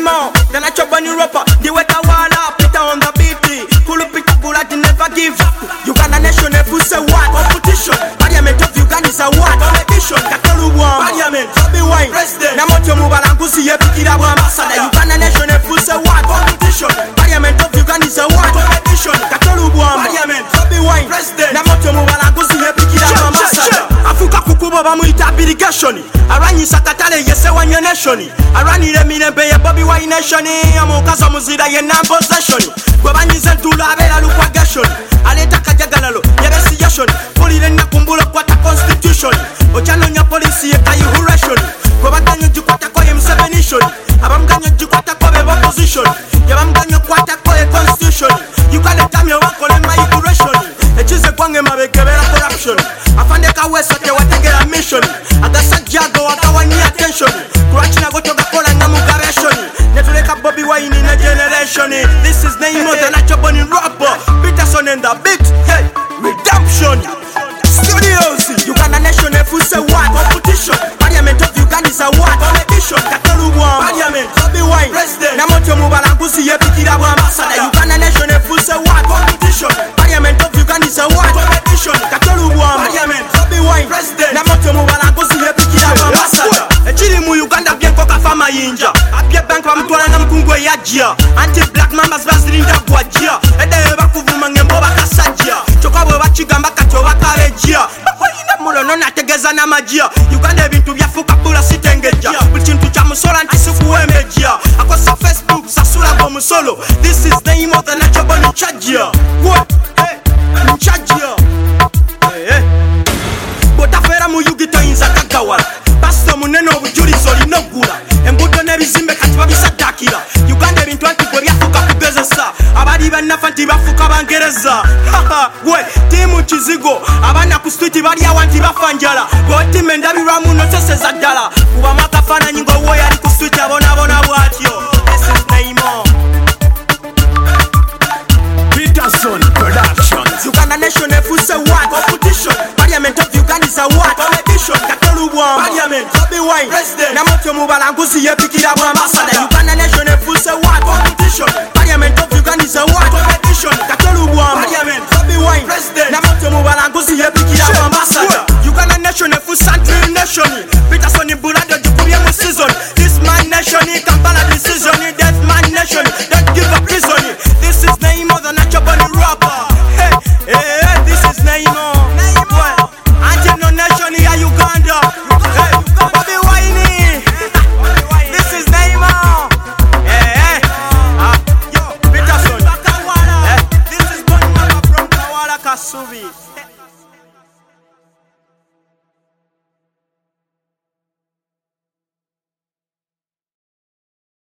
Neymar, the natural bunny rapper, the wetter walla, Peter on the beat, Kulu Peter Gulati never give up. Uganda nation, if you say what? Competition, Parliament of Uganda is a what? Competition, Kakolu one, Parliament, Bobby Wine, President, Namoto Mubalangusi, Epikira Ambassador, Uganda nation, if you say what? Competition, Parliament of Uganda is a what? Competition, Kakolu one, Parliament, Bobby Wine, President, Namoto Mubalangusi, Epikira Ambassador, Africa Kukuba Bamuita Birigation, Arani Sakatale, yes, one your nation, Arani Remine Bay, Bobby Wine nation, Amokaza Muzida, Yanam possession, Babani Zentula, Lupagation, Aleta Kajaganalo, Yabesiation, Polina Kumbula Quata Constitution, Ochanonia Policy, Kayuration, Kobatanyo Jukwata Koyam Sevenation, Abamganyo Jukwata Kobe opposition, Yabamganyo Quata Koy Constitution, you can't tell me what call my curation, it is a Kwangema corruption, Afandeka West at the Watagera mission, Agasa Jago, Akawani attention, Kurachina go to the Kola Namugaration, Netuleka Bobby Wine in a generation, this is name of the natural bunny rapper, Peterson and the beat, hey, redemption. Studios, Uganda nation, if you say what? Competition, Parliament of Uganda is a what? Competition, Kakolu one, Parliament, Bobby Wine, President, Namoto Mubalangusi, Epikira Ambassador, Uganda nation, if you say what? Competition, Parliament of Uganda is a what? Competition, Kakolu one, Parliament, Bobby Wine, President, Namoto Mubalangusi, Epikira Ambassador. Echiri mu Uganda bien koka fama yinja, abye bank wa mtwala na mkungwe yajia, anti-black mambas basirinda kwajia, ede bakuvuma ngembo bakasajia, chokabwe bachigamba kacho bakarejia, bakoyina mulono nategeza na majia, Uganda ebintu byafuka pula sitengeja, buli kintu kya musola nti sikuwemejia, akosa Facebook sasula go musolo, this is the name of the natural bunny chajia, what? Hey, chajia, hey, botafera mu yugito inza kagawala, Pastor muneno obujulizo linogula, embuto nebizimbe kati babisadakira, Uganda ebintu anti gwe byafuka kugezesa, abali bannafa nti bafuka bangereza, we timu kizigo, abana ku street bali awanti bafanjala, bwotime endabirwamu noseseza ddala, kuba makafaananyi ng'owo yali ku street abonabona bw'atyo. This is Neymar, Peterson Productions, Uganda nation if you say what? Competition, Parliament of Uganda is a what? Competition, Kakolu one, Parliament, Bobby Wine, President, Namoto Mubalangusi, Epikira Ambassador, Uganda nation if you say what? Competition, Parliament of Uganda is a what? Competition, Kakolu one, Parliament, Bobby Wine, President, Namoto Mubalangusi, Epikira Ambassador, Uganda nation if you Central nation, Peterson Bulado, Jukuria season, this man nation, Kampala decision, death man nation, don't give up prison, this is Neymar the natural bunny rapper, hey, hey, this is Neymar, well, Antino nation here Uganda, hey, Bobby Wine, this is Neymar, hey, yo, Peterson, this is Bunny Mama from Kawala Kasubi.